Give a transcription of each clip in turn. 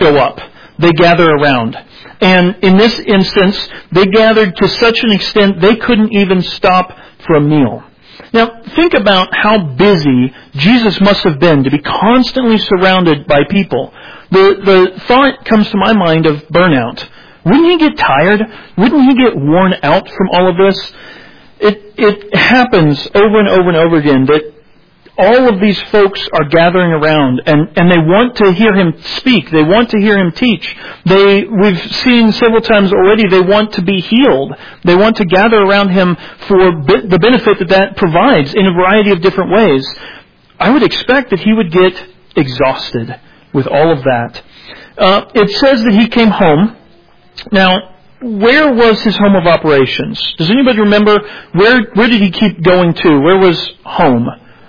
show up. They gather around. And in this instance, they gathered to such an extent they couldn't even stop for a meal. Now, think about how busy Jesus must have been to be constantly surrounded by people. The thought comes to my mind of burnout. Wouldn't he get tired? Wouldn't he get worn out from all of this? It happens over and over and over again that all of these folks are gathering around and they want to hear him speak. They want to hear him teach. We've seen several times already, they want to be healed. They want to gather around him for the benefit that provides in a variety of different ways. I would expect that he would get exhausted with all of that. It says that he came home. Now, where was his home of operations? Does anybody remember where did he keep going to? Where was home?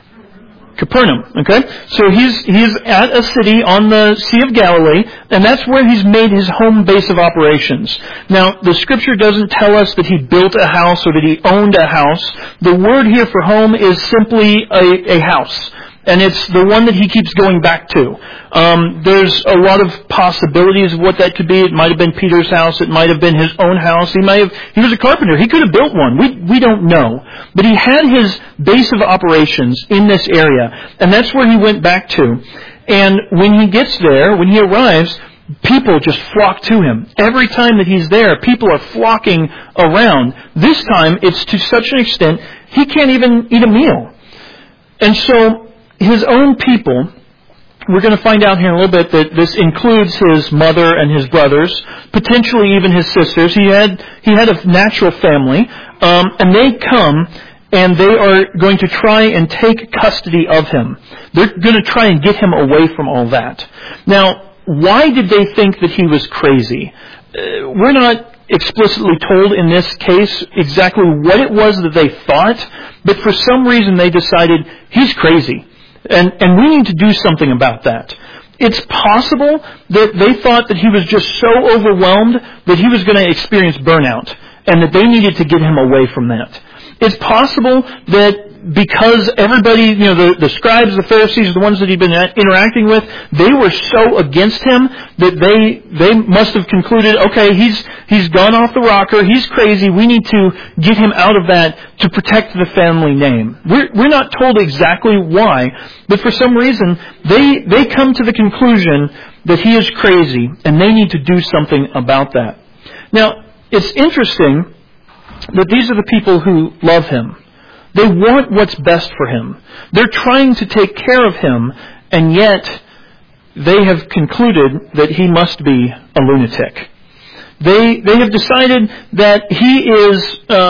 Capernaum, okay? So he's at a city on the Sea of Galilee, and that's where he's made his home base of operations. Now, the Scripture doesn't tell us that he built a house or that he owned a house. The word here for home is simply a house. And it's the one that he keeps going back to. There's a lot of possibilities of what that could be. It might have been Peter's house. It might have been his own house. He was a carpenter. He could have built one. We don't know. But he had his base of operations in this area. And that's where he went back to. And when he gets there, when he arrives, people just flock to him. Every time that he's there, people are flocking around. This time, it's to such an extent, he can't even eat a meal. And so, his own people, we're going to find out here in a little bit that this includes his mother and his brothers, potentially even his sisters. He had a natural family, and they come and they are going to try and take custody of him. They're going to try and get him away from all that. Now, why did they think that he was crazy? We're not explicitly told in this case exactly what it was that they thought, but for some reason they decided he's crazy. And we need to do something about that. It's possible that they thought that he was just so overwhelmed that he was going to experience burnout and that they needed to get him away from that. It's possible that because everybody, the scribes, the Pharisees, the ones that he'd been interacting with, they were so against him that they must have concluded, okay, he's gone off the rocker, he's crazy, we need to get him out of that to protect the family name. We're not told exactly why, but for some reason, they come to the conclusion that he is crazy, and they need to do something about that. Now, it's interesting that these are the people who love him. They want what's best for him. They're trying to take care of him, and yet they have concluded that he must be a lunatic. They have decided that he is,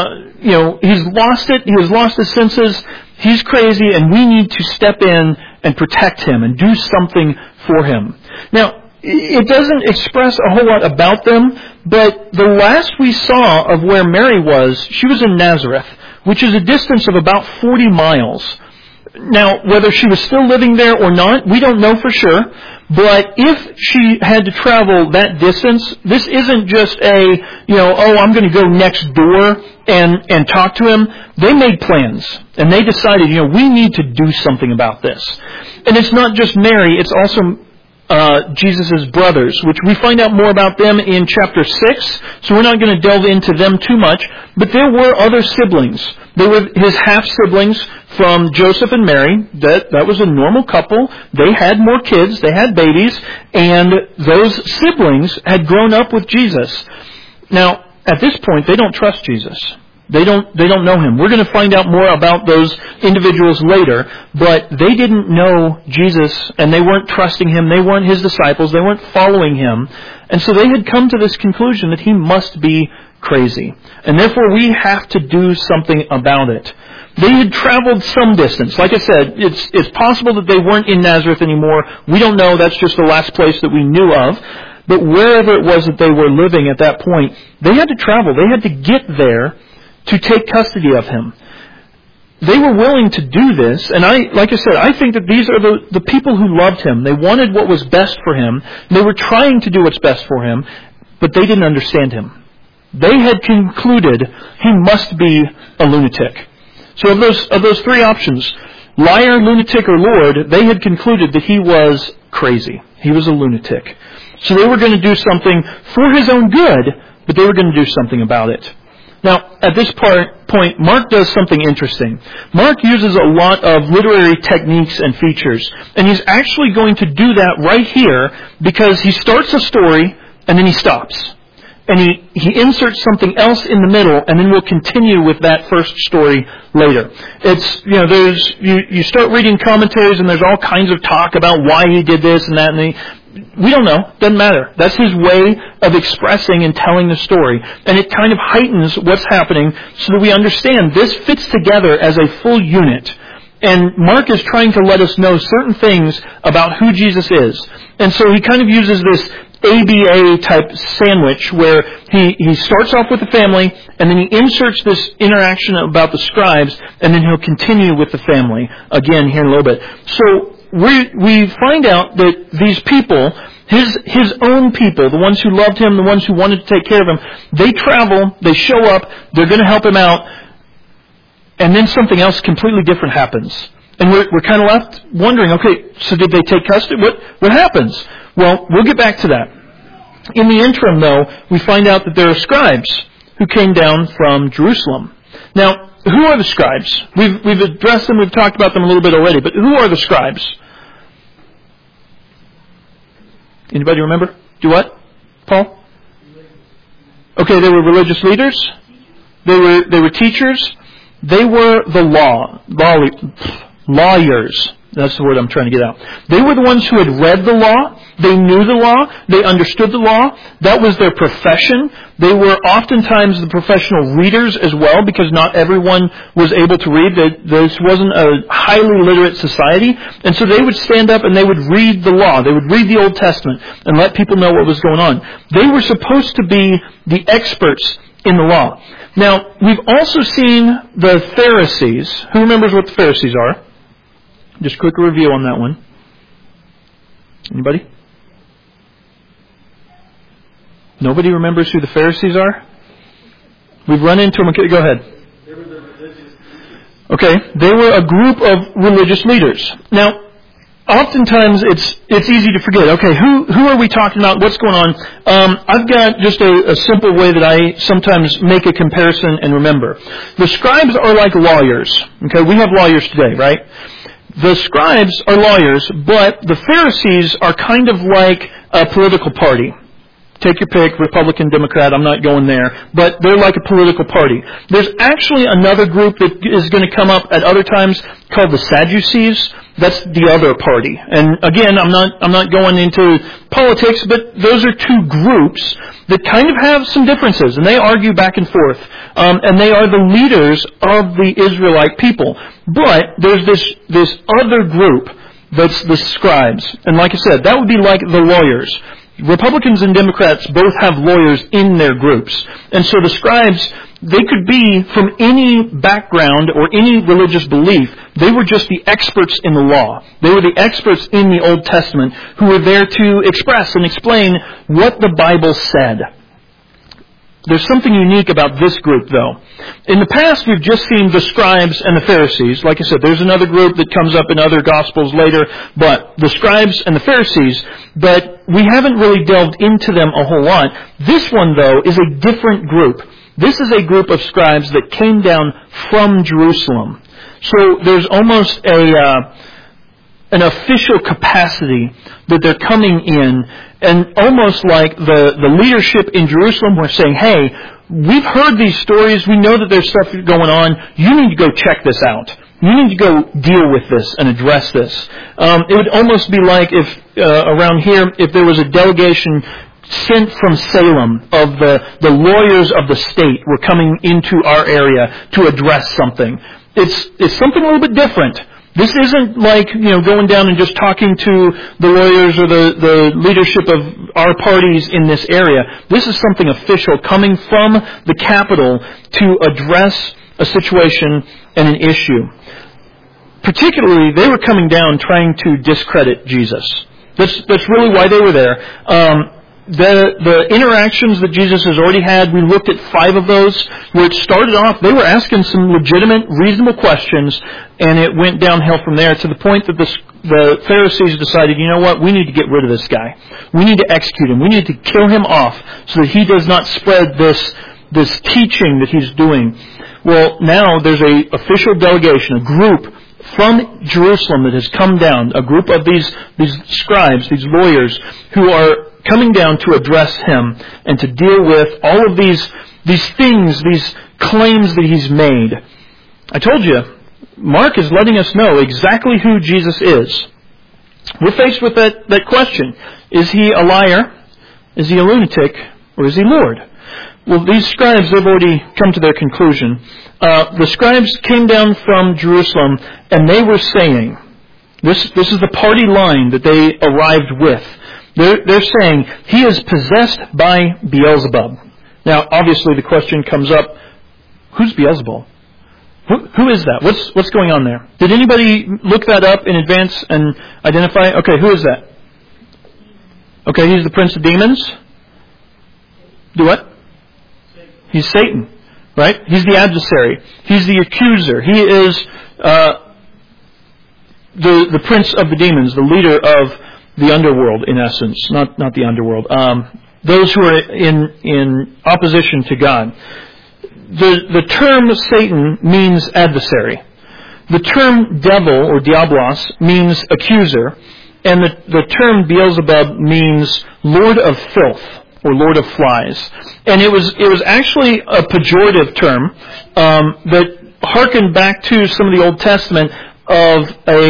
he's lost it. He has lost his senses. He's crazy, and we need to step in and protect him and do something for him. Now, it doesn't express a whole lot about them, but the last we saw of where Mary was, she was in Nazareth, which is a distance of about 40 miles. Now, whether she was still living there or not, we don't know for sure. But if she had to travel that distance, this isn't just I'm going to go next door and talk to him. They made plans, and they decided, we need to do something about this. And it's not just Mary, it's also Jesus' brothers, which we find out more about them in chapter 6, so we're not going to delve into them too much, but there were other siblings. They were his half-siblings from Joseph and Mary. That was a normal couple. They had more kids, they had babies, and those siblings had grown up with Jesus. Now, at this point, they don't trust Jesus. They don't know him. We're going to find out more about those individuals later, but they didn't know Jesus, and they weren't trusting him. They weren't his disciples. They weren't following him. And so they had come to this conclusion that he must be crazy. And therefore we have to do something about it. They had traveled some distance. Like I said, it's possible that they weren't in Nazareth anymore. We don't know. That's just the last place that we knew of. But wherever it was that they were living at that point, they had to travel. They had to get there to take custody of him. They were willing to do this, and like I said, I think that these are the people who loved him. They wanted what was best for him. They were trying to do what's best for him, but they didn't understand him. They had concluded he must be a lunatic. So of those three options, liar, lunatic, or Lord, they had concluded that he was crazy. He was a lunatic. So they were going to do something for his own good, but they were going to do something about it. Now, at this point, Mark does something interesting. Mark uses a lot of literary techniques and features, and he's actually going to do that right here because he starts a story and then he stops. And he inserts something else in the middle, and then we'll continue with that first story later. It's, you start reading commentaries and there's all kinds of talk about why he did this and that, and we don't know. Doesn't matter. That's his way of expressing and telling the story. And it kind of heightens what's happening so that we understand this fits together as a full unit. And Mark is trying to let us know certain things about who Jesus is. And so he kind of uses this ABA type sandwich where he starts off with the family and then he inserts this interaction about the scribes and then he'll continue with the family again here in a little bit. So we find out that these people, his own people, the ones who loved him, the ones who wanted to take care of him, they travel, they show up, they're going to help him out, and then something else completely different happens. And we're kind of left wondering, okay, so did they take custody? What happens? Well, we'll get back to that. In the interim, though, we find out that there are scribes who came down from Jerusalem. Now, who are the scribes? We've addressed them, we've talked about them a little bit already, but who are the scribes? Anybody remember? Do what? Paul? Okay, they were religious leaders. They were teachers. They were the lawyers. That's the word I'm trying to get out. They were the ones who had read the law. They knew the law. They understood the law. That was their profession. They were oftentimes the professional readers as well, because not everyone was able to read. This wasn't a highly literate society. And so they would stand up and they would read the law. They would read the Old Testament and let people know what was going on. They were supposed to be the experts in the law. Now, we've also seen the Pharisees. Who remembers what the Pharisees are? Just quick review on that one. Anybody? Nobody remembers who the Pharisees are? We've run into them. Okay, go ahead. They were the religious leaders. Okay, they were a group of religious leaders. Now, oftentimes it's easy to forget. Okay, who are we talking about? What's going on? I've got just a simple way that I sometimes make a comparison and remember. The scribes are like lawyers. Okay, we have lawyers today, right? The scribes are lawyers, but the Pharisees are kind of like a political party. Take your pick, Republican, Democrat, I'm not going there, but they're like a political party. There's actually another group that is going to come up at other times called the Sadducees. That's the other party. And again, I'm not going into politics, but those are two groups that kind of have some differences, and they argue back and forth. And they are the leaders of the Israelite people. But there's this other group that's the scribes. And like I said, that would be like the lawyers. Republicans and Democrats both have lawyers in their groups. And so the scribes, they could be from any background or any religious belief. They were just the experts in the law. They were the experts in the Old Testament who were there to express and explain what the Bible said. There's something unique about this group, though. In the past, we've just seen the scribes and the Pharisees. Like I said, there's another group that comes up in other Gospels later, but the scribes and the Pharisees, but we haven't really delved into them a whole lot. This one, though, is a different group. This is a group of scribes that came down from Jerusalem. So there's almost an official capacity that they're coming in, and almost like the leadership in Jerusalem were saying, hey, we've heard these stories, we know that there's stuff going on, you need to go check this out. You need to go deal with this and address this. It would almost be like if, around here, if there was a delegation sent from Salem of the lawyers of the state were coming into our area to address something. It's something a little bit different. This isn't like, going down and just talking to the lawyers or the leadership of our parties in this area. This is something official coming from the capital to address a situation and an issue. Particularly, they were coming down trying to discredit Jesus. That's really why they were there. The interactions that Jesus has already had, we looked at 5 of those, where it started off, they were asking some legitimate, reasonable questions, and it went downhill from there to the point that the Pharisees decided, you know what, we need to get rid of this guy. We need to execute him. We need to kill him off so that he does not spread this teaching that he's doing. Well, now there's a official delegation, a group from Jerusalem that has come down, a group of these scribes, these lawyers, who are coming down to address him and to deal with all of these things, these claims that he's made. I told you, Mark is letting us know exactly who Jesus is. We're faced with that question. Is he a liar? Is he a lunatic? Or is he Lord? Well, these scribes have already come to their conclusion. The scribes came down from Jerusalem, and they were saying, this is the party line that they arrived with. They're saying, he is possessed by Beelzebub. Now, obviously the question comes up, who's Beelzebub? Who is that? What's going on there? Did anybody look that up in advance and identify? Okay, who is that? Okay, he's the prince of demons. Do what? He's Satan, right? He's the adversary. He's the accuser. He is the prince of the demons, the leader of the underworld, in essence. Not the underworld. Those who are in opposition to God. The term Satan means adversary. The term devil, or diablos, means accuser. And the term Beelzebub means lord of filth, or lord of flies. And it was actually a pejorative term that harkened back to some of the Old Testament of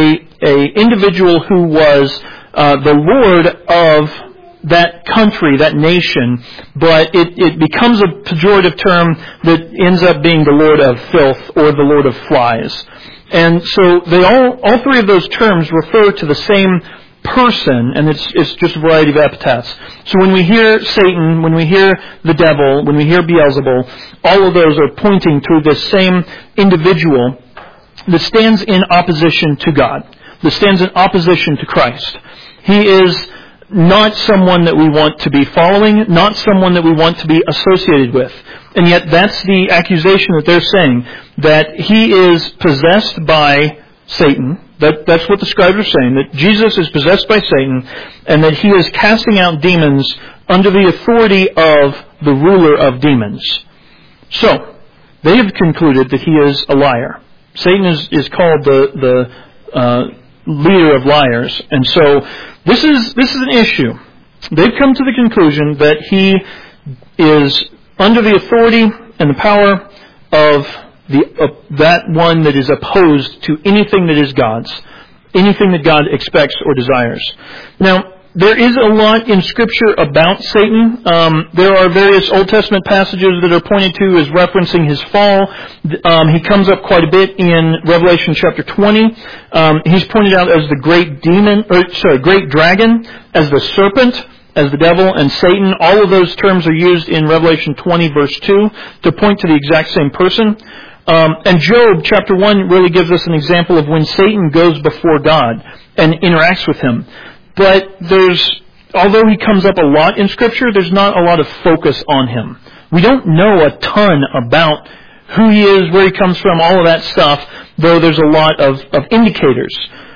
a individual who was the lord of that country, that nation, but it becomes a pejorative term that ends up being the lord of filth or the lord of flies. And so they all three of those terms refer to the same person, and it's just a variety of epithets. So when we hear Satan, when we hear the devil, when we hear Beelzebul, all of those are pointing to this same individual that stands in opposition to God, that stands in opposition to Christ. He is not someone that we want to be following, not someone that we want to be associated with. And yet that's the accusation that they're saying, that he is possessed by Satan. That's what the scribes are saying, that Jesus is possessed by Satan, and that he is casting out demons under the authority of the ruler of demons. So, they have concluded that he is a liar. Satan is called the leader of liars. And so, this is an issue. They've come to the conclusion that he is under the authority and the power of that one that is opposed to anything that is God's, anything that God expects or desires. Now, there is a lot in Scripture about Satan. There are various Old Testament passages that are pointed to as referencing his fall. He comes up quite a bit in Revelation chapter 20. He's pointed out as the great dragon, as the serpent, as the devil, and Satan. All of those terms are used in Revelation 20 verse 2 to point to the exact same person. And Job chapter 1 really gives us an example of when Satan goes before God and interacts with him. But although he comes up a lot in Scripture, there's not a lot of focus on him. We don't know a ton about who he is, where he comes from, all of that stuff, though there's a lot of indicators.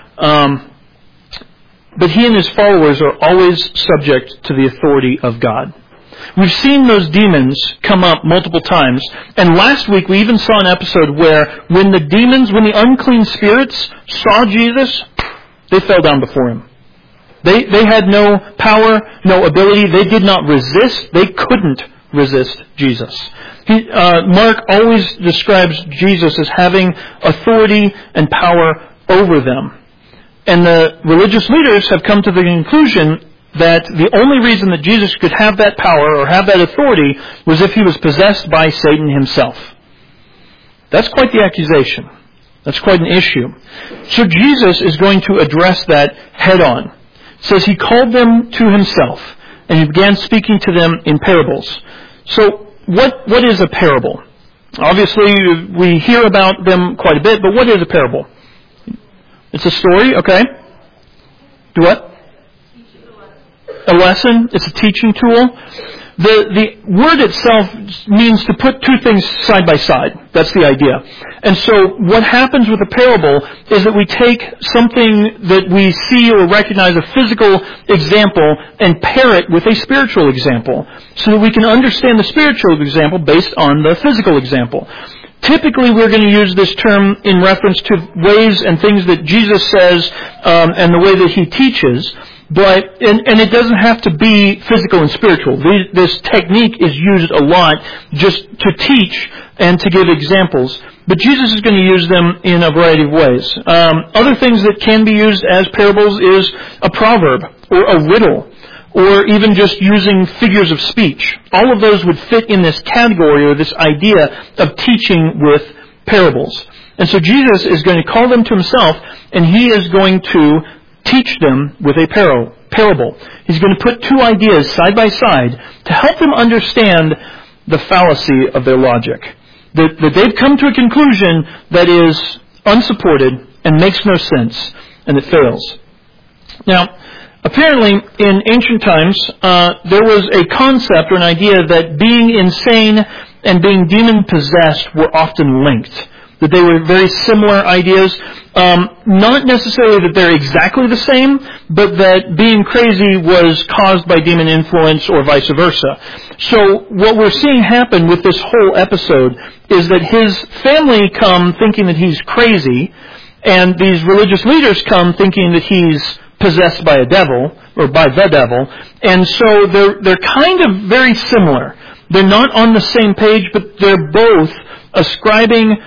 But he and his followers are always subject to the authority of God. We've seen those demons come up multiple times. And last week we even saw an episode where when the unclean spirits saw Jesus, they fell down before him. They had no power, no ability. They did not resist. They couldn't resist Jesus. Mark always describes Jesus as having authority and power over them. And the religious leaders have come to the conclusion that the only reason that Jesus could have that power or have that authority was if he was possessed by Satan himself. That's quite the accusation. That's quite an issue. So Jesus is going to address that head on. It says he called them to himself and he began speaking to them in parables. So what is a parable? Obviously we hear about them quite a bit, but what is a parable? It's a story, okay? Do what? A lesson. It's a teaching tool. the word itself means to put two things side by side. That's the idea. And so what happens with a parable is that we take something that we see or recognize, a physical example, and pair it with a spiritual example so that we can understand the spiritual example based on the physical example. Typically, we're going to use this term in reference to ways and things that Jesus says and the way that He teaches. But and it doesn't have to be physical and spiritual. This technique is used a lot just to teach and to give examples. But Jesus is going to use them in a variety of ways. Other things that can be used as parables is a proverb or a riddle, or even just using figures of speech. All of those would fit in this category or this idea of teaching with parables. And so Jesus is going to call them to Himself, and He is going to teach them with a parable. He's going to put two ideas side by side to help them understand the fallacy of their logic. That they've come to a conclusion that is unsupported and makes no sense, and it fails. Now, apparently, in ancient times, there was a concept or an idea that being insane and being demon-possessed were often linked. That they were very similar ideas. Not necessarily that they're exactly the same, but that being crazy was caused by demon influence or vice versa. So what we're seeing happen with this whole episode is that his family come thinking that he's crazy, and these religious leaders come thinking that he's possessed by a devil, or by the devil, and so they're kind of very similar. They're not on the same page, but they're both ascribing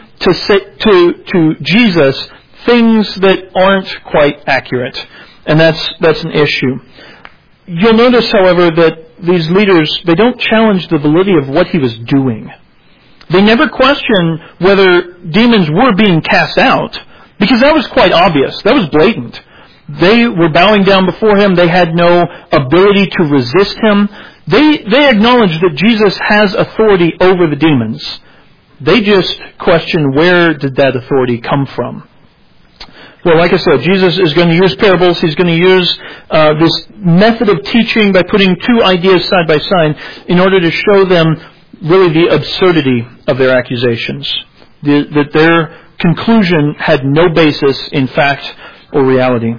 to Jesus things that aren't quite accurate. And that's an issue. You'll notice, however, that these leaders, they don't challenge the validity of what he was doing. They never question whether demons were being cast out, because that was quite obvious. That was blatant. They were bowing down before him. They had no ability to resist him. They acknowledge that Jesus has authority over the demons. They just question, where did that authority come from? Well, like I said, Jesus is going to use parables. He's going to use this method of teaching by putting two ideas side by side in order to show them really the absurdity of their accusations. That their conclusion had no basis in fact or reality.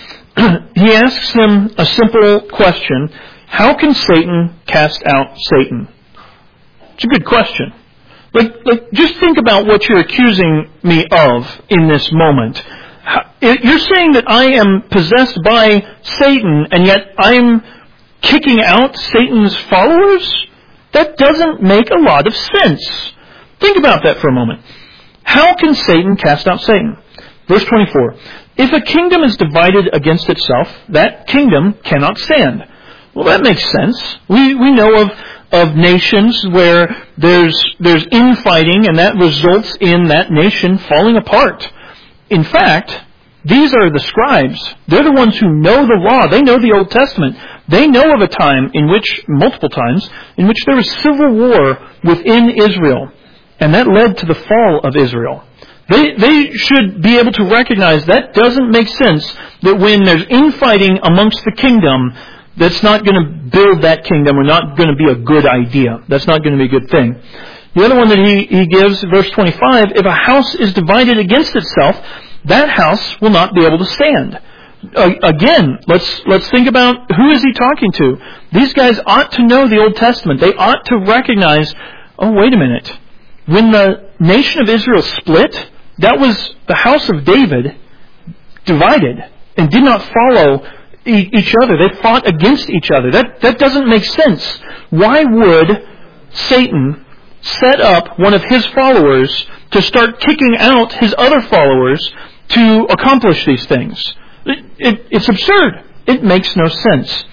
He asks them a simple question. How can Satan cast out Satan? It's a good question. Like, just think about what you're accusing me of in this moment. You're saying that I am possessed by Satan, and yet I'm kicking out Satan's followers? That doesn't make a lot of sense. Think about that for a moment. How can Satan cast out Satan? Verse 24. If a kingdom is divided against itself, that kingdom cannot stand. Well, that makes sense. We know of nations where there's infighting, and that results in that nation falling apart. In fact, these are the scribes. They're the ones who know the law. They know the Old Testament. They know of a time multiple times, in which there was civil war within Israel. And that led to the fall of Israel. They should be able to recognize that doesn't make sense, that when there's infighting amongst the kingdom, that's not going to build that kingdom, or not going to be a good idea. That's not going to be a good thing. The other one that he gives, verse 25, if a house is divided against itself, that house will not be able to stand. Again, let's think about, who is he talking to? These guys ought to know the Old Testament. They ought to recognize, oh, wait a minute. When the nation of Israel split, that was the house of David divided and did not follow each other. They fought against each other. That doesn't make sense. Why would Satan set up one of his followers to start kicking out his other followers to accomplish these things? It's absurd. It makes no sense.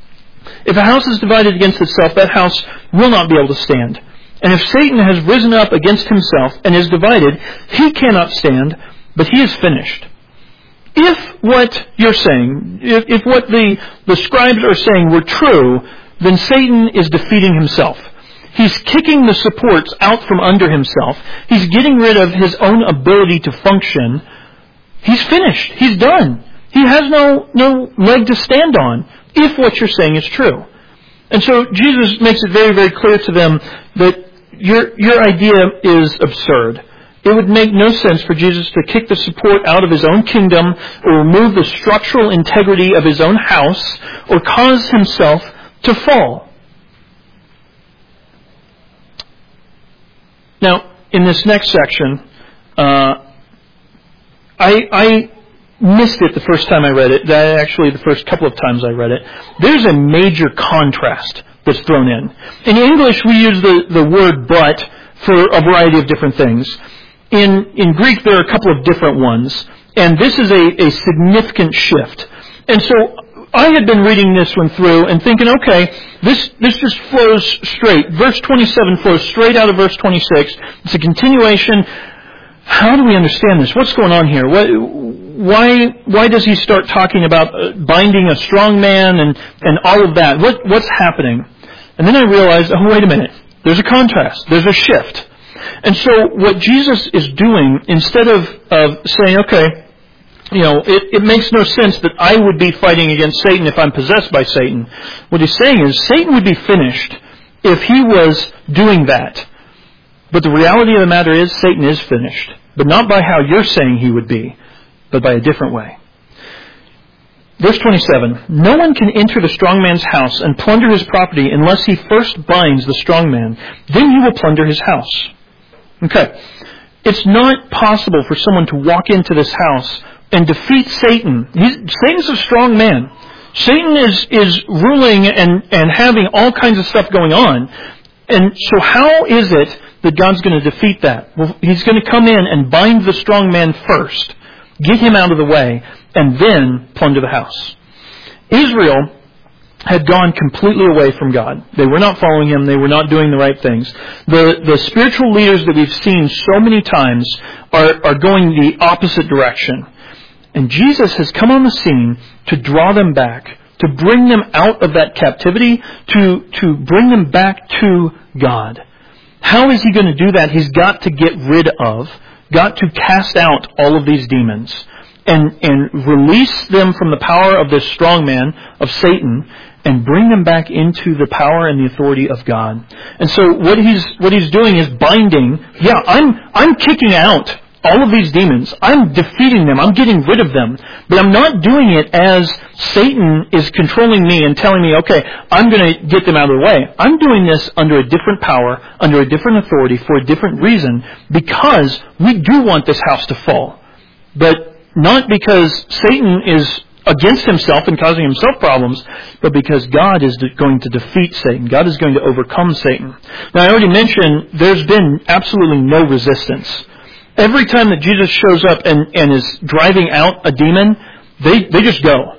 If a house is divided against itself, that house will not be able to stand. And if Satan has risen up against himself and is divided, he cannot stand, but he is finished. If what you're saying, if what the scribes are saying were true, then Satan is defeating himself. He's kicking the supports out from under himself. He's getting rid of his own ability to function. He's finished. He's done. He has no leg to stand on, if what you're saying is true. And so Jesus makes it very, very clear to them that your idea is absurd. It would make no sense for Jesus to kick the support out of his own kingdom or remove the structural integrity of his own house or cause himself to fall. Now, in this next section, I missed it the first time I read it. Actually, the first couple of times I read it. There's a major contrast that's thrown in. In English, we use the word but for a variety of different things. In Greek, there are a couple of different ones, and this is a significant shift. And so I had been reading this one through and thinking, okay, this just flows straight. Verse 27 flows straight out of verse 26. It's a continuation. How do we understand this? What's going on here? Why does he start talking about binding a strong man and all of that? What's happening? And then I realized, oh, wait a minute. There's a contrast. There's a shift. And so what Jesus is doing, instead of saying, okay, it makes no sense that I would be fighting against Satan if I'm possessed by Satan. What he's saying is Satan would be finished if he was doing that. But the reality of the matter is Satan is finished. But not by how you're saying he would be, but by a different way. Verse 27, no one can enter the strong man's house and plunder his property unless he first binds the strong man. Then he will plunder his house. Okay. It's not possible for someone to walk into this house and defeat Satan. Satan's a strong man. Satan is ruling and having all kinds of stuff going on. And so how is it that God's going to defeat that? Well, he's going to come in and bind the strong man first, get him out of the way, and then plunder the house. Israel had gone completely away from God. They were not following Him. They were not doing the right things. The spiritual leaders that we've seen so many times are going the opposite direction. And Jesus has come on the scene to draw them back, to bring them out of that captivity, to bring them back to God. How is He going to do that? He's got to get rid of, got to cast out all of these demons and release them from the power of this strong man, of Satan, and bring them back into the power and the authority of God. And so what he's doing is binding. Yeah, I'm kicking out all of these demons. I'm defeating them. I'm getting rid of them. But I'm not doing it as Satan is controlling me and telling me, okay, I'm going to get them out of the way. I'm doing this under a different power, under a different authority, for a different reason, because we do want this house to fall. But not because Satan is against himself and causing himself problems, but because God is going to defeat Satan. God is going to overcome Satan. Now, I already mentioned there's been absolutely no resistance. Every time that Jesus shows up and is driving out a demon, they just go.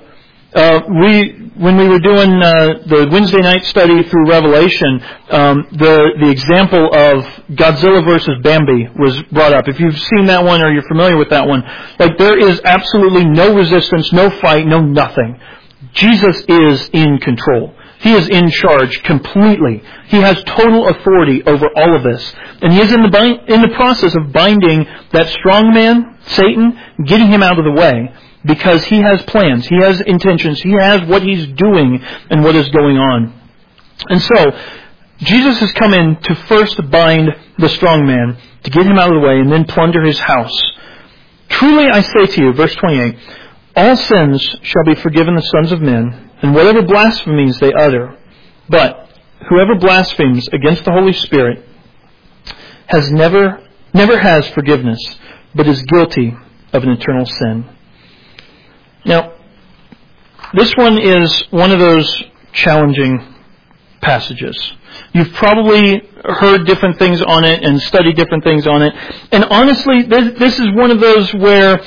When we were doing the Wednesday night study through Revelation, the example of Godzilla versus Bambi was brought up. If you've seen that one or you're familiar with that one, there is absolutely no resistance, no fight, no nothing. Jesus is in control. He is in charge completely. He has total authority over all of this. And He is in the process of binding that strong man, Satan, getting him out of the way. Because He has plans, He has intentions, He has what He's doing and what is going on. And so, Jesus has come in to first bind the strong man, to get him out of the way, and then plunder his house. Truly I say to you, verse 28, all sins shall be forgiven the sons of men, and whatever blasphemies they utter. But whoever blasphemes against the Holy Spirit has never has forgiveness, but is guilty of an eternal sin. Now, this one is one of those challenging passages. You've probably heard different things on it and studied different things on it. And honestly, this is one of those where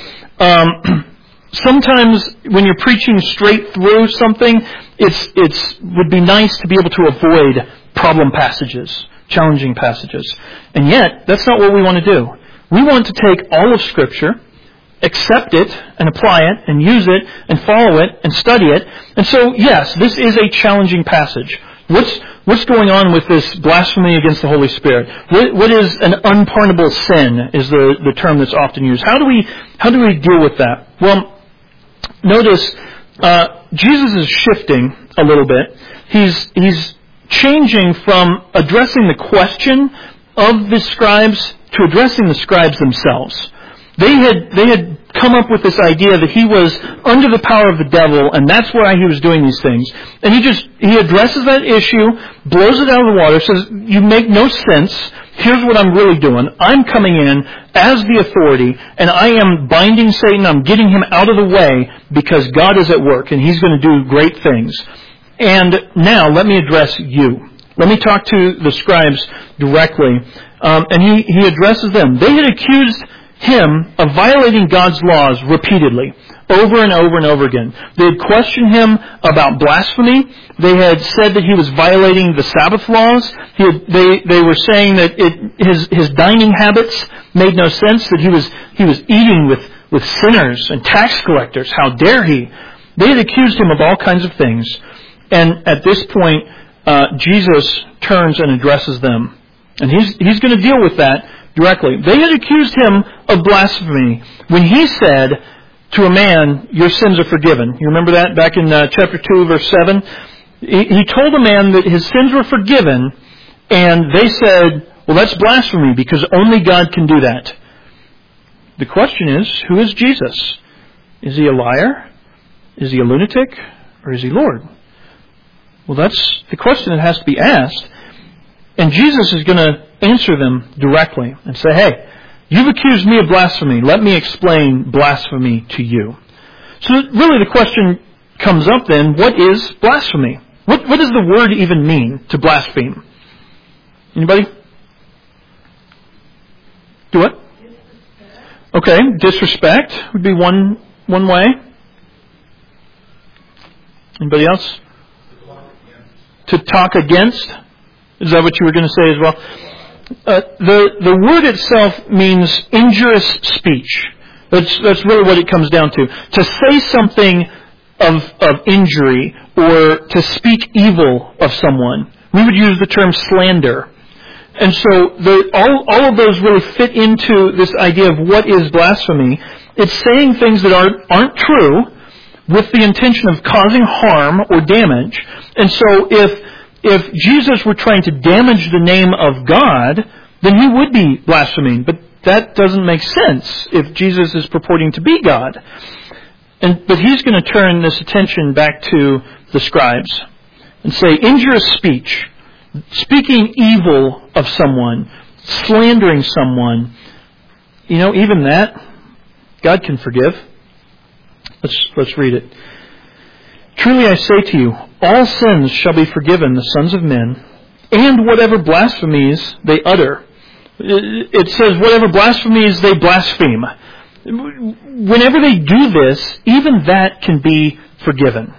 sometimes when you're preaching straight through something, it would be nice to be able to avoid problem passages, challenging passages. And yet, that's not what we want to do. We want to take all of Scripture, accept it and apply it and use it and follow it and study it. And so, yes, this is a challenging passage. What's going on with this blasphemy against the Holy Spirit? What is an unpardonable sin is the term that's often used. How do we deal with that? Well, notice Jesus is shifting a little bit. He's changing from addressing the question of the scribes to addressing the scribes themselves. They had come up with this idea that he was under the power of the devil, and that's why he was doing these things. And he addresses that issue, blows it out of the water, says, you make no sense. Here's what I'm really doing. I'm coming in as the authority, and I am binding Satan. I'm getting him out of the way because God is at work, and he's going to do great things. And now, let me address you. Let me talk to the scribes directly. And he addresses them. They had accused him of violating God's laws repeatedly, over and over and over again. They had questioned him about blasphemy. They had said that he was violating the Sabbath laws. They were saying that his dining habits made no sense, that he was eating with sinners and tax collectors. How dare he? They had accused him of all kinds of things. And at this point, Jesus turns and addresses them. And he's going to deal with that directly. They had accused him of blasphemy when he said to a man, your sins are forgiven. You remember that back in chapter 2, verse 7? He told a man that his sins were forgiven, and they said, well, that's blasphemy because only God can do that. The question is, who is Jesus? Is he a liar? Is he a lunatic? Or is he Lord? Well, that's the question that has to be asked. And Jesus is going to answer them directly and say, hey, you've accused me of blasphemy. Let me explain blasphemy to you. So really the question comes up then, what is blasphemy? What does the word even mean, to blaspheme? Anybody? Do what? Okay, disrespect would be one way. Anybody else? To talk against. Is that what you were going to say as well? The word itself means injurious speech. That's really what it comes down to. To say something of injury or to speak evil of someone. We would use the term slander. And so all of those really fit into this idea of what is blasphemy. It's saying things that aren't true with the intention of causing harm or damage. And so if Jesus were trying to damage the name of God, then he would be blaspheming. But that doesn't make sense if Jesus is purporting to be God. But he's going to turn this attention back to the scribes and say, injurious speech, speaking evil of someone, slandering someone, even that, God can forgive. Let's read it. Truly I say to you, all sins shall be forgiven the sons of men, and whatever blasphemies they utter. It says whatever blasphemies they blaspheme. Whenever they do this, even that can be forgiven.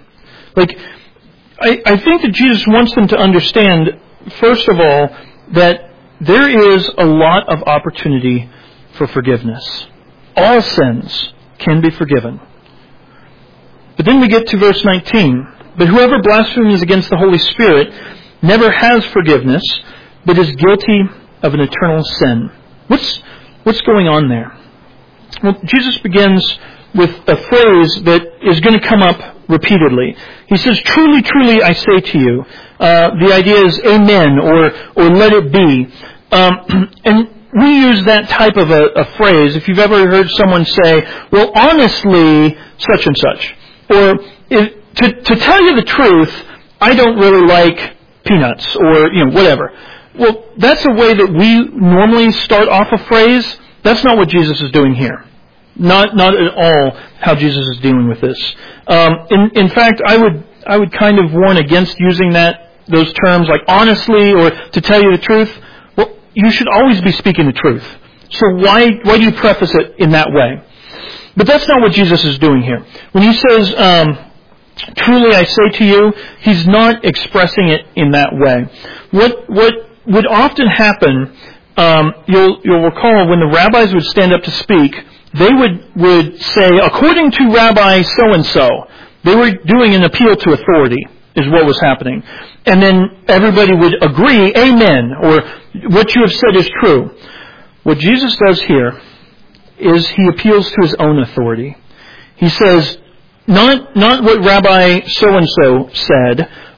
I think that Jesus wants them to understand, first of all, that there is a lot of opportunity for forgiveness. All sins can be forgiven. But then we get to verse 19. But whoever blasphemes against the Holy Spirit never has forgiveness, but is guilty of an eternal sin. What's going on there? Well, Jesus begins with a phrase that is going to come up repeatedly. He says, truly, truly, I say to you. The idea is amen, or let it be. And we use that type of a phrase. If you've ever heard someone say, well, honestly, such and such. Or, to tell you the truth, I don't really like peanuts, or, whatever. Well, that's a way that we normally start off a phrase. That's not what Jesus is doing here. Not at all how Jesus is dealing with this. In fact, I would kind of warn against using those terms like honestly or to tell you the truth. Well, you should always be speaking the truth. So why do you preface it in that way? But that's not what Jesus is doing here. When he says, truly I say to you, he's not expressing it in that way. What would often happen, you'll recall when the rabbis would stand up to speak, they would say, according to Rabbi so-and-so, they were doing an appeal to authority, is what was happening. And then everybody would agree, amen, or what you have said is true. What Jesus does here is he appeals to his own authority. He says, not what Rabbi so-and-so said,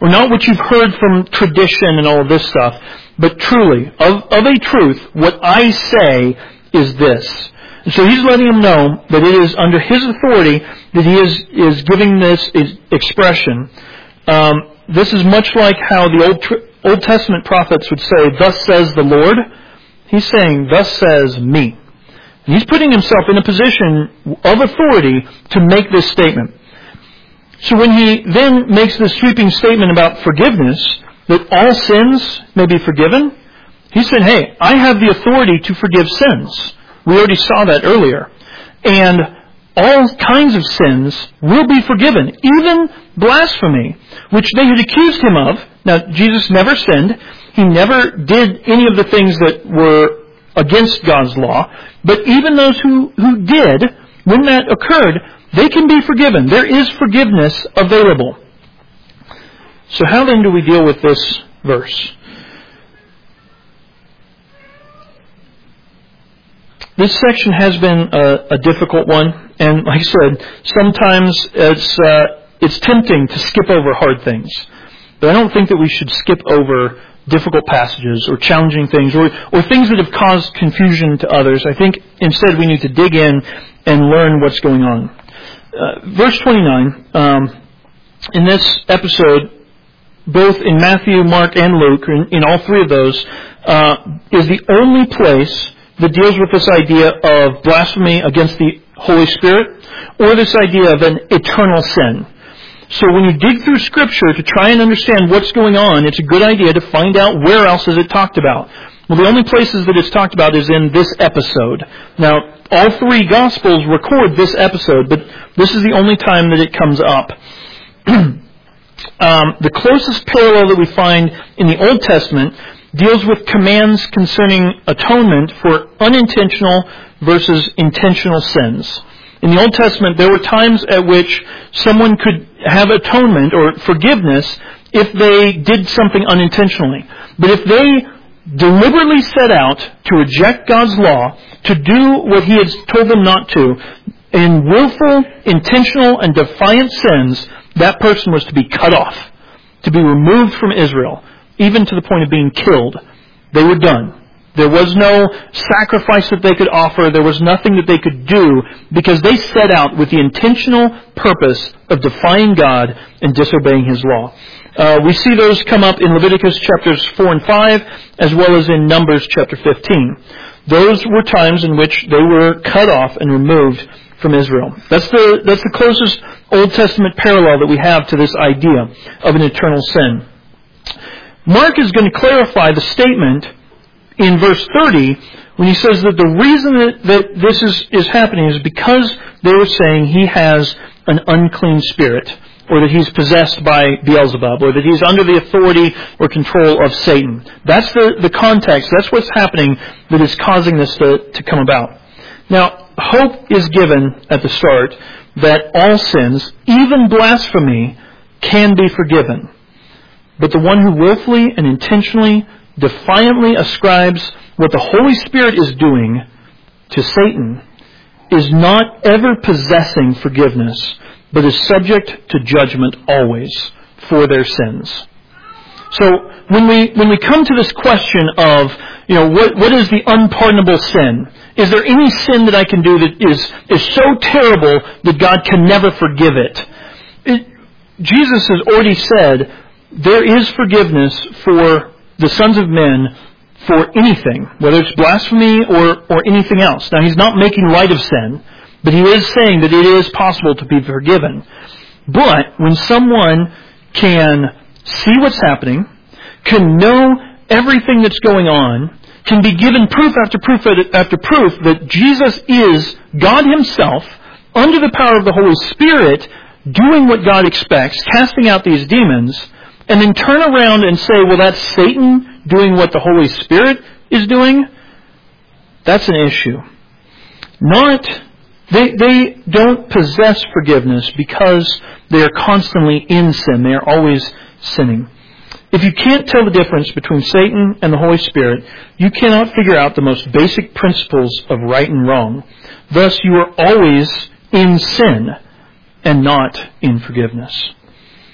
or not what you've heard from tradition and all of this stuff, but truly, of a truth, what I say is this. And so he's letting them know that it is under his authority that he is giving this expression. This is much like how the Old Testament prophets would say, "Thus says the Lord." He's saying, "Thus says me." And he's putting himself in a position of authority to make this statement. So when he then makes this sweeping statement about forgiveness, that all sins may be forgiven, he said, hey, I have the authority to forgive sins. We already saw that earlier. And all kinds of sins will be forgiven, even blasphemy, which they had accused him of. Now, Jesus never sinned. He never did any of the things that were against God's law. But even those who did, when that occurred, they can be forgiven. There is forgiveness available. So how then do we deal with this verse? This section has been a difficult one, and like I said, sometimes it's tempting to skip over hard things. But I don't think that we should skip over difficult passages or challenging things or things that have caused confusion to others. I think instead we need to dig in and learn what's going on. Verse 29, in this episode, both in Matthew, Mark, and Luke, in all three of those, is the only place that deals with this idea of blasphemy against the Holy Spirit or this idea of an eternal sin. So when you dig through Scripture to try and understand what's going on, it's a good idea to find out where else is it talked about. Well, the only places that it's talked about is in this episode. Now, all three Gospels record this episode, but this is the only time that it comes up. The closest parallel that we find in the Old Testament deals with commands concerning atonement for unintentional versus intentional sins. In the Old Testament, there were times at which someone could have atonement or forgiveness if they did something unintentionally. But if they deliberately set out to reject God's law, to do what He had told them not to, in willful, intentional, and defiant sins, that person was to be cut off, to be removed from Israel, even to the point of being killed. They were done. There was no sacrifice that they could offer. There was nothing that they could do because they set out with the intentional purpose of defying God and disobeying His law. We see those come up in Leviticus chapters 4 and 5, as well as in Numbers chapter 15. Those were times in which they were cut off and removed from Israel. That's the closest Old Testament parallel that we have to this idea of an eternal sin. Mark is going to clarify the statement in verse 30 when he says that the reason that this is happening is because they were saying he has an unclean spirit, or that he's possessed by Beelzebub, or that he's under the authority or control of Satan. That's the context. That's what's happening that is causing this to come about. Now, hope is given at the start that all sins, even blasphemy, can be forgiven. But the one who willfully and intentionally, defiantly ascribes what the Holy Spirit is doing to Satan is not ever possessing forgiveness, but is subject to judgment always for their sins. So when we come to this question of, what is the unpardonable sin? Is there any sin that I can do that is so terrible that God can never forgive it? Jesus has already said there is forgiveness for the sons of men for anything, whether it's blasphemy or anything else. Now, He's not making light of sin, but He is saying that it is possible to be forgiven. But when someone can see what's happening, can know everything that's going on, can be given proof after proof after proof that Jesus is God Himself, under the power of the Holy Spirit, doing what God expects, casting out these demons, and then turn around and say, well, that's Satan doing what the Holy Spirit is doing, that's an issue. They don't possess forgiveness because they are constantly in sin. They are always sinning. If you can't tell the difference between Satan and the Holy Spirit, you cannot figure out the most basic principles of right and wrong. Thus, you are always in sin and not in forgiveness.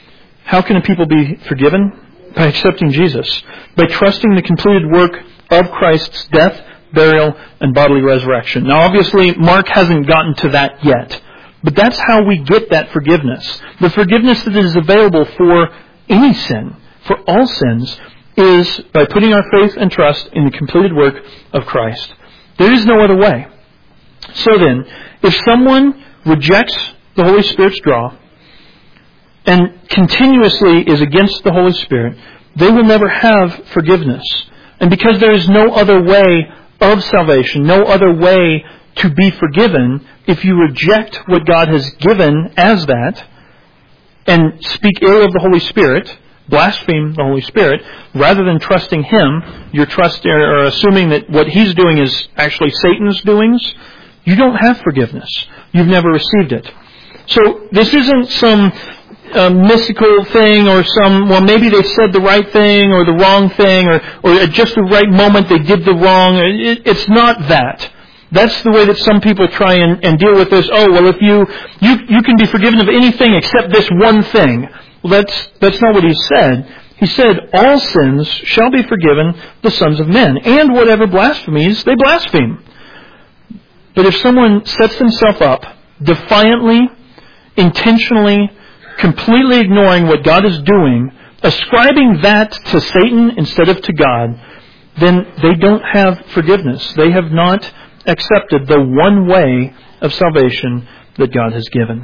How can a people be forgiven? By accepting Jesus. By trusting the completed work of Christ's death, burial, and bodily resurrection. Now obviously, Mark hasn't gotten to that yet. But that's how we get that forgiveness. The forgiveness that is available for any sin, for all sins, is by putting our faith and trust in the completed work of Christ. There is no other way. So then, if someone rejects the Holy Spirit's draw and continuously is against the Holy Spirit, they will never have forgiveness. And because there is no other way of salvation, no other way to be forgiven, if you reject what God has given as that and speak ill of the Holy Spirit, blaspheme the Holy Spirit, rather than trusting Him, you're assuming that what He's doing is actually Satan's doings, you don't have forgiveness. You've never received it. So this isn't some mystical thing or maybe they said the right thing or the wrong thing or at just the right moment they did the wrong. It's not that. That's the way that some people try and deal with this. Oh, well, if you can be forgiven of anything except this one thing. Well, that's not what He said. He said, all sins shall be forgiven the sons of men, and whatever blasphemies they blaspheme. But if someone sets themselves up defiantly, intentionally, completely ignoring what God is doing, ascribing that to Satan instead of to God, then they don't have forgiveness. They have not accepted the one way of salvation that God has given.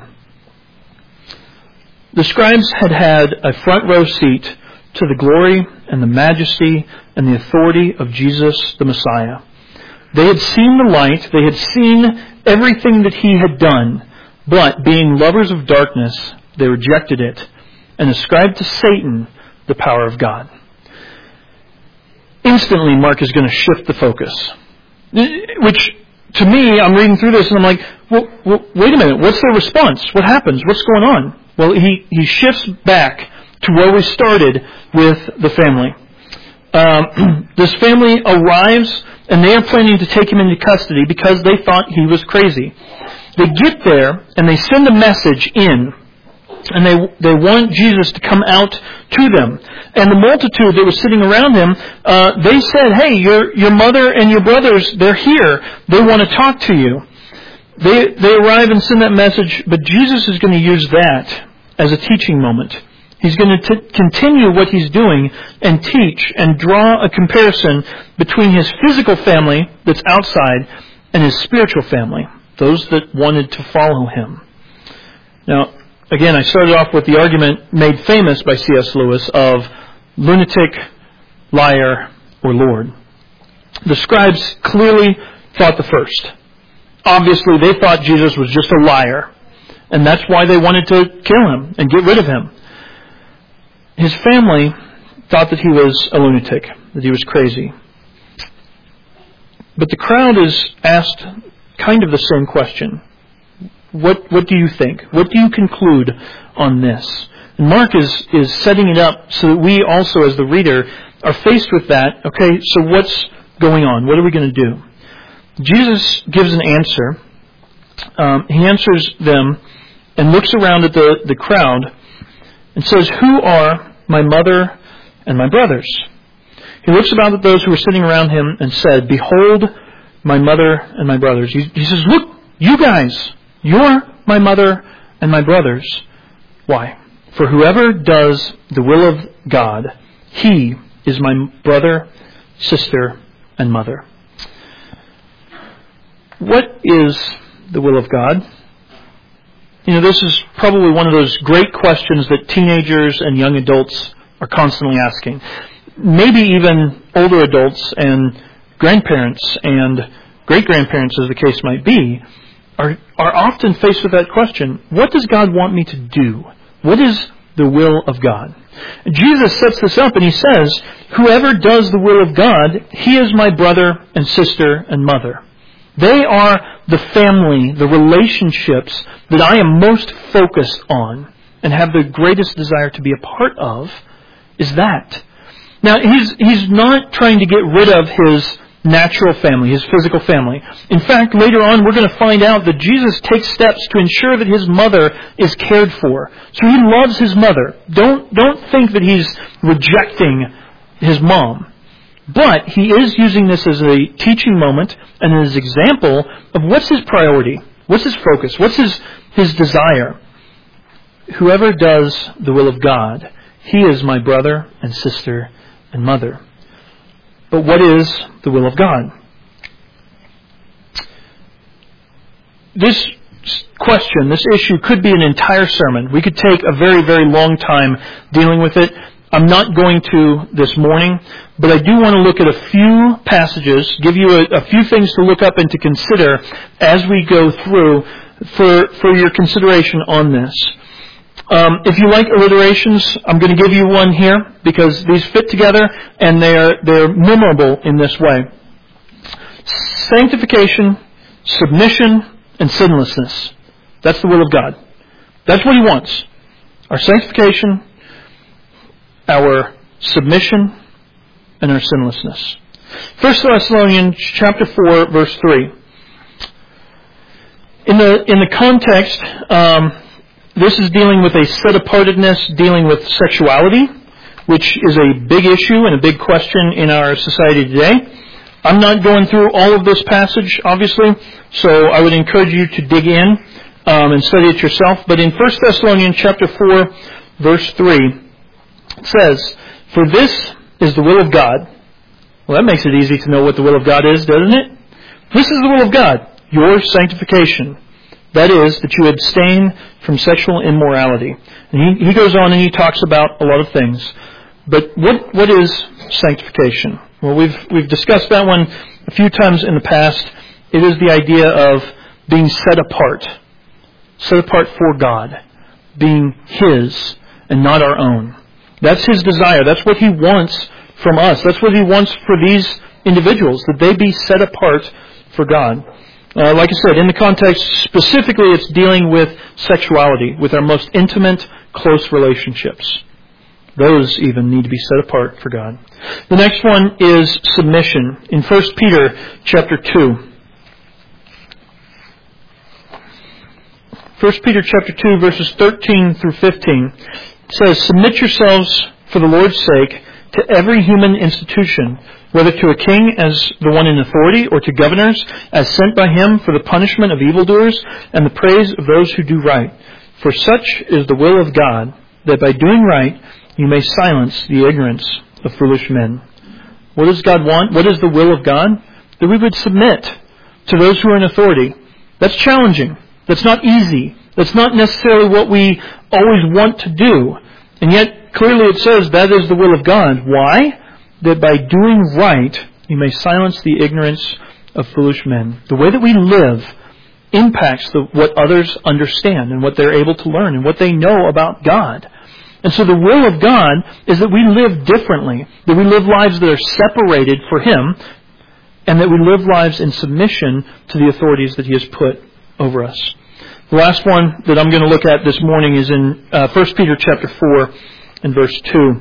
The scribes had a front row seat to the glory and the majesty and the authority of Jesus the Messiah. They had seen the light, they had seen everything that He had done, but being lovers of darkness, they rejected it and ascribed to Satan the power of God. Instantly, Mark is going to shift the focus. Which, to me, I'm reading through this and I'm like, well, wait a minute, what's their response? What happens? What's going on? Well, he shifts back to where we started with the family. This family arrives and they are planning to take him into custody because they thought he was crazy. They get there and they send a message in. And they want Jesus to come out to them. And the multitude that was sitting around him, they said, hey, your mother and your brothers, they're here. They want to talk to you. They arrive and send that message, but Jesus is going to use that as a teaching moment. He's going to continue what He's doing and teach and draw a comparison between His physical family that's outside and His spiritual family, those that wanted to follow Him. Now, again, I started off with the argument made famous by C.S. Lewis of lunatic, liar, or Lord. The scribes clearly thought the first. Obviously, they thought Jesus was just a liar, and that's why they wanted to kill Him and get rid of Him. His family thought that he was a lunatic, that he was crazy. But the crowd is asked kind of the same question. What do you think? What do you conclude on this? And Mark is setting it up so that we also, as the reader, are faced with that. Okay, so what's going on? What are we going to do? Jesus gives an answer. He answers them and looks around at the crowd and says, who are my mother and my brothers? He looks about at those who were sitting around him and said, behold, my mother and my brothers. He says, look, you guys, you're my mother and my brothers. Why? For whoever does the will of God, he is my brother, sister, and mother. What is the will of God? You know, this is probably one of those great questions that teenagers and young adults are constantly asking. Maybe even older adults and grandparents and great-grandparents, as the case might be, are often faced with that question. What does God want me to do? What is the will of God? And Jesus sets this up and He says, whoever does the will of God, he is my brother and sister and mother. They are the family, the relationships that I am most focused on and have the greatest desire to be a part of, is that. Now, he's not trying to get rid of his natural family, his physical family. In fact, later on we're going to find out that Jesus takes steps to ensure that his mother is cared for. So he loves his mother. Don't think that he's rejecting his mom. But he is using this as a teaching moment and as an example of what's his priority, what's his focus, what's his desire. Whoever does the will of God, he is my brother and sister and mother. But what is the will of God? This question, this issue could be an entire sermon. We could take a very, very long time dealing with it. I'm not going to this morning, but I do want to look at a few passages, give you a few things to look up and to consider as we go through for your consideration on this. If you like alliterations, I'm going to give you one here because these fit together and they're memorable in this way. Sanctification, submission, and sinlessness. That's the will of God. That's what he wants. Our sanctification, our submission, and our sinlessness. 1 Thessalonians chapter 4, verse 3. In the context, this is dealing with a set-apartedness, dealing with sexuality, which is a big issue and a big question in our society today. I'm not going through all of this passage, obviously, so I would encourage you to dig in and study it yourself. But in 1 Thessalonians chapter 4, verse 3, it says, "For this is the will of God." Well, that makes it easy to know what the will of God is, doesn't it? This is the will of God, your sanctification. That is, that you abstain from sexual immorality. And he goes on and he talks about a lot of things. But what is sanctification? Well, we've discussed that one a few times in the past. It is the idea of being set apart for God, being his and not our own. That's his desire. That's what he wants from us. That's what he wants for these individuals, that they be set apart for God. Like I said, in the context, specifically it's dealing with sexuality, with our most intimate, close relationships. Those even need to be set apart for God. The next one is submission. In 1 Peter chapter 2. 1 Peter chapter 2, verses 13 through 15, says, "Submit yourselves for the Lord's sake to every human institution, whether to a king as the one in authority, or to governors as sent by him for the punishment of evildoers and the praise of those who do right. For such is the will of God, that by doing right you may silence the ignorance of foolish men." What does God want? What is the will of God? That we would submit to those who are in authority. That's challenging. That's not easy. That's not necessarily what we always want to do. And yet, clearly it says that is the will of God. Why? That by doing right, you may silence the ignorance of foolish men. The way that we live impacts what others understand and what they're able to learn and what they know about God. And so the will of God is that we live differently, that we live lives that are separated for him, and that we live lives in submission to the authorities that he has put over us. The last one that I'm going to look at this morning is in 1 Peter chapter 4 and verse 2.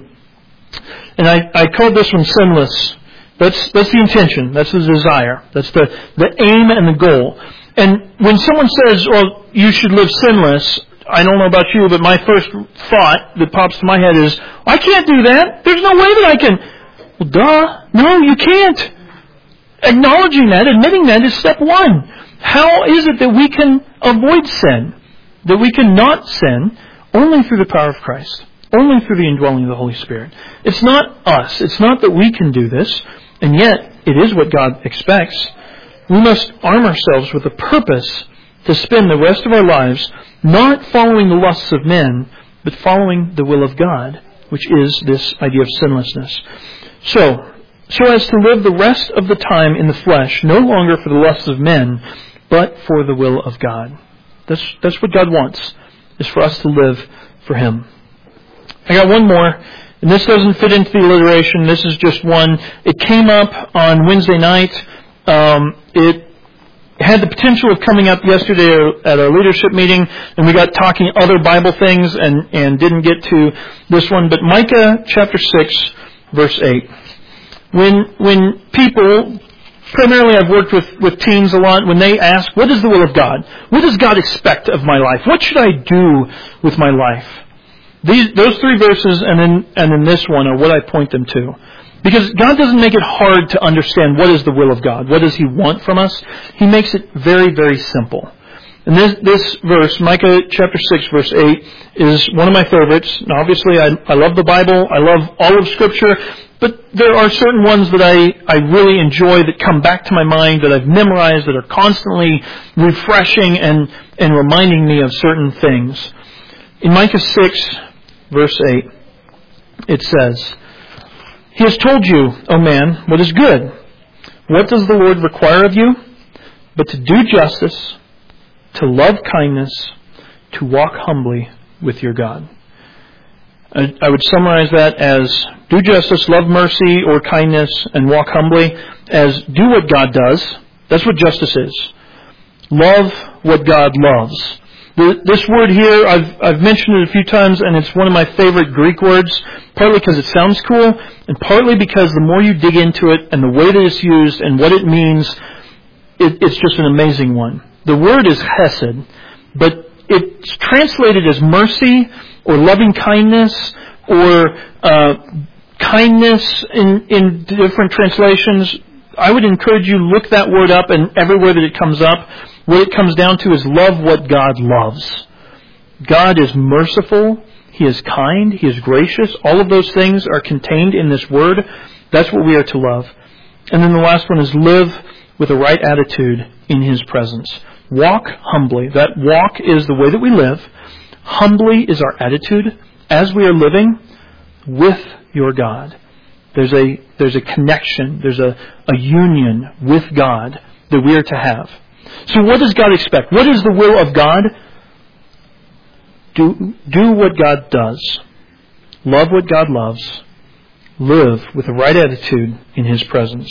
And I called this one sinless. That's the intention. That's the desire. That's the aim and the goal. And when someone says, well, you should live sinless, I don't know about you, but my first thought that pops to my head is, I can't do that. There's no way that I can. Well, duh. No, you can't. Acknowledging that, admitting that is step one. How is it that we can avoid sin? That we can not sin? Only through the power of Christ. Only through the indwelling of the Holy Spirit. It's not us. It's not that we can do this. And yet, it is what God expects. We must arm ourselves with a purpose to spend the rest of our lives not following the lusts of men, but following the will of God, which is this idea of sinlessness. So as to live the rest of the time in the flesh, no longer for the lusts of men, but for the will of God. That's what God wants, is for us to live for him. I got one more, and this doesn't fit into the alliteration. This is just one. It came up on Wednesday night. It had the potential of coming up yesterday at our leadership meeting, and we got talking other Bible things and didn't get to this one. But Micah chapter 6, verse 8. When people primarily I've worked with teens a lot. When they ask, what is the will of God? What does God expect of my life? What should I do with my life? Those 3 verses and then this one are what I point them to. Because God doesn't make it hard to understand what is the will of God. What does He want from us? He makes it very, very simple. And this verse, Micah chapter 6, verse 8, is one of my favorites. And obviously, I love the Bible. I love all of Scripture. But there are certain ones that I really enjoy that come back to my mind, that I've memorized, that are constantly refreshing and reminding me of certain things. In Micah 6, verse 8, it says, He has told you, O man, what is good. What does the Lord require of you? But to do justice, to love kindness, to walk humbly with your God. I would summarize that as do justice, love mercy or kindness, and walk humbly as do what God does. That's what justice is. Love what God loves. This word here, I've mentioned it a few times, and it's one of my favorite Greek words, partly because it sounds cool, and partly because the more you dig into it and the way that it's used and what it means, it's just an amazing one. The word is chesed, but it's translated as mercy or loving kindness or kindness in different translations. I would encourage you to look that word up, and everywhere that it comes up, what it comes down to is love what God loves. God is merciful. He is kind. He is gracious. All of those things are contained in this word. That's what we are to love. And then the last one is live with a right attitude in His presence. Walk humbly. That walk is the way that we live. Humbly is our attitude as we are living with your God. There's a connection. There's a union with God that we are to have. So what does God expect? What is the will of God? Do what God does. Love what God loves. Live with the right attitude in His presence.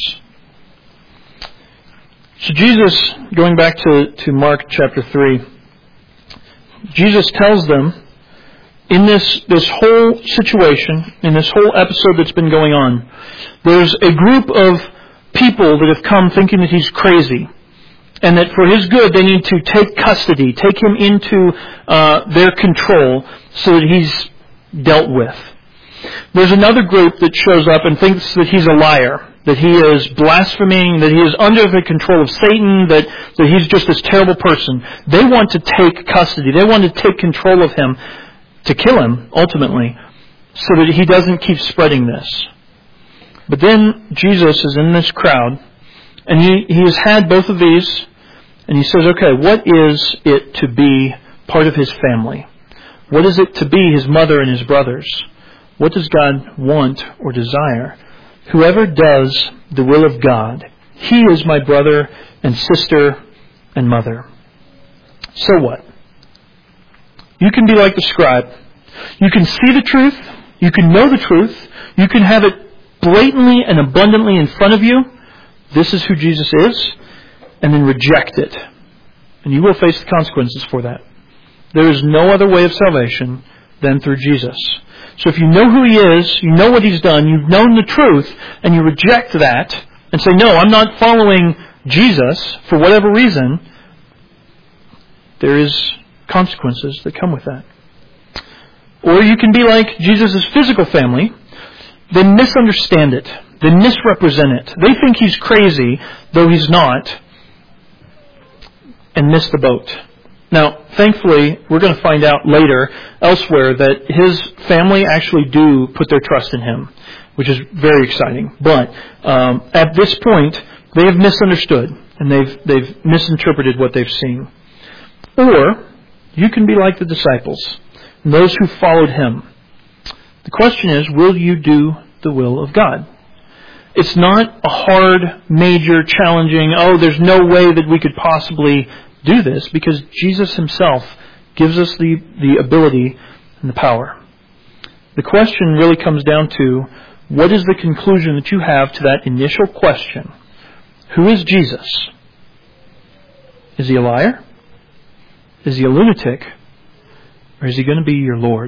So Jesus, going back to Mark chapter 3, Jesus tells them in this whole situation, in this whole episode that's been going on, there's a group of people that have come thinking that He's crazy. And that for His good, they need to take custody, take Him into their control so that He's dealt with. There's another group that shows up and thinks that He's a liar, that He is blaspheming, that He is under the control of Satan, that He's just this terrible person. They want to take custody. They want to take control of Him to kill Him, ultimately, so that He doesn't keep spreading this. But then Jesus is in this crowd, and He has had both of these. And He says, okay, what is it to be part of His family? What is it to be His mother and His brothers? What does God want or desire? Whoever does the will of God, he is my brother and sister and mother. So what? You can be like the scribe. You can see the truth. You can know the truth. You can have it blatantly and abundantly in front of you. This is who Jesus is. And then reject it. And you will face the consequences for that. There is no other way of salvation than through Jesus. So if you know who He is, you know what He's done, you've known the truth, and you reject that and say, no, I'm not following Jesus for whatever reason, there is consequences that come with that. Or you can be like Jesus' physical family. They misunderstand it. They misrepresent it. They think He's crazy, though He's not, and miss the boat. Now, thankfully, we're going to find out later, elsewhere, that His family actually do put their trust in Him, which is very exciting. But at this point, they have misunderstood, and they've misinterpreted what they've seen. Or, you can be like the disciples, and those who followed Him. The question is, will you do the will of God? It's not a hard, major, challenging, there's no way that we could possibly do this, because Jesus Himself gives us the ability and the power. The question really comes down to, what is the conclusion that you have to that initial question? Who is Jesus? Is He a liar? Is He a lunatic? Or is He going to be your Lord?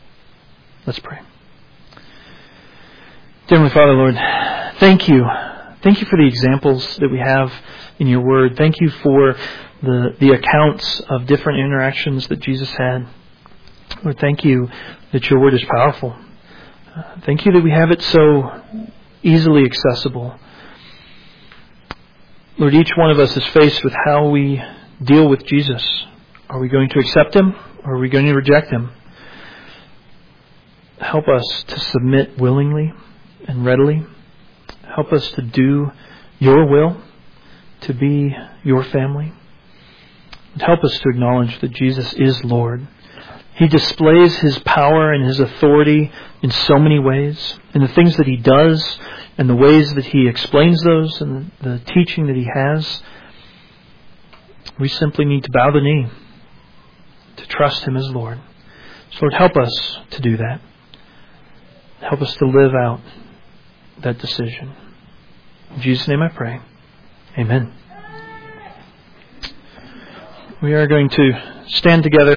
Let's pray. Dear Heavenly Father, Lord, thank You Thank you for the examples that we have in your word. Thank you for the accounts of different interactions that Jesus had. Lord, thank you that your word is powerful. Thank you that we have it so easily accessible. Lord, each one of us is faced with how we deal with Jesus. Are we going to accept him or are we going to reject him? Help us to submit willingly and readily. Help us to do your will, to be your family. And help us to acknowledge that Jesus is Lord. He displays his power and his authority in so many ways, in the things that he does and the ways that he explains those and the teaching that he has. We simply need to bow the knee, to trust him as Lord. So Lord, help us to do that. Help us to live out that decision. In Jesus' name I pray. Amen. We are going to stand together.